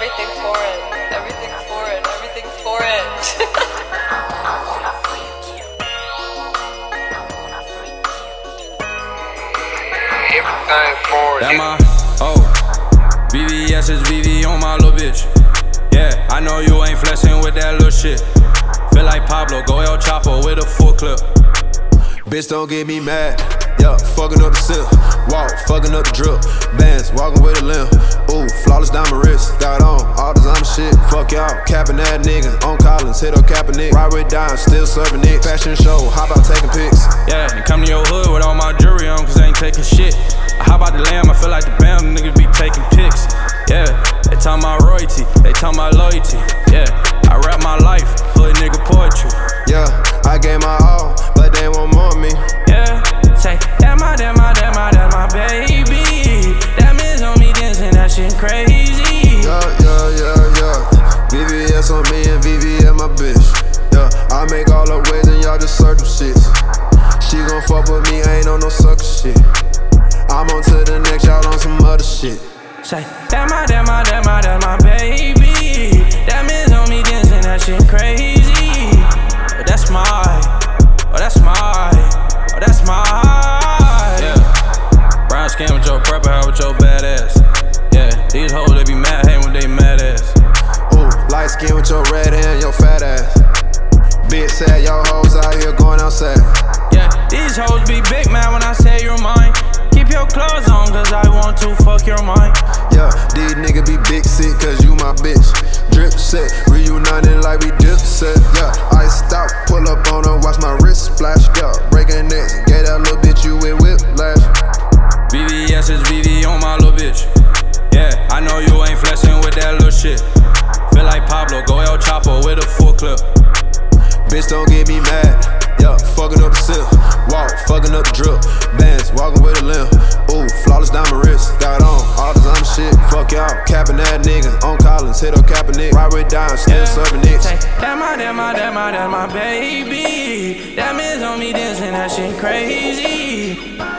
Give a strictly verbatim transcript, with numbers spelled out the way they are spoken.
Everything foreign, everything foreign, everything foreign. That my, oh, V V S is V V on my little bitch. Yeah, I know you ain't flexing with that little shit. Feel like Pablo, go El Chapo with a full clip. Bitch, don't get me mad. Yeah, fucking up the sip. Walk, fucking up the drip. Bands, walking with a limp. Ooh, flawless diamond wrist. Got on all designer shit. Fuck y'all, capping that nigga. On Collins, hit up Kaepernick. Ride with dimes, still serving it. Fashion show, how about taking pics? Yeah, and come to your hood with all my jewelry on, cause they ain't taking shit. How about the lamb? I feel like the bam, niggas be taking pics. Yeah, they talking about royalty, they talking about loyalty. Yeah, I rap my life, hood nigga poetry. Yeah, I gave my all, but they want more of me. Yeah, say, that my, that my, that my, that my baby. That man's on me dancing, that shit crazy. Yeah, yeah, yeah, yeah. V V S on me and V V S my bitch. Yeah, I make all the ways and y'all just circle shit. She gon' fuck with me, I ain't on no sucker shit. I'm on to the next, y'all on some other shit. Say, that my, that my, that my, that my baby. That man's on me dancing, that shit crazy. But that's my, oh that's my, oh that's my. Yeah, brown skin with your purple hair with your badass. Yeah, these hoes they be mad, hate when they mad ass. Ooh, light skin with your red hair and your fat ass. Big sad, y'all hoes out here going outside. Yeah, these hoes be big man when I say you're mine. Keep your clothes on, cause I want to fuck your mind. Yeah, these niggas be big sick, cause you my bitch. Drip set, reunited like we dip set. Yeah, I stop, pull up on her, watch my wrist splash. Yeah, breaking necks, get that little bitch you with whiplash. V V S is V V on my little bitch. Yeah, I know you ain't flexing with that little shit. Feel like Pablo, go El Chapo with a full clip. Bitch, don't get me mad. Yeah, fucking up the sip. Walk, fucking up the drip. Bands, walking with a limp. Ooh, flawless diamond wrist. Got on all designer shit. Fuck y'all, capping that nigga. On Collins, hit up Kaepernick. Ride with dimes, still yeah. Serving it. That my, that my, that my, that my baby. That man's on me dancing, that shit crazy.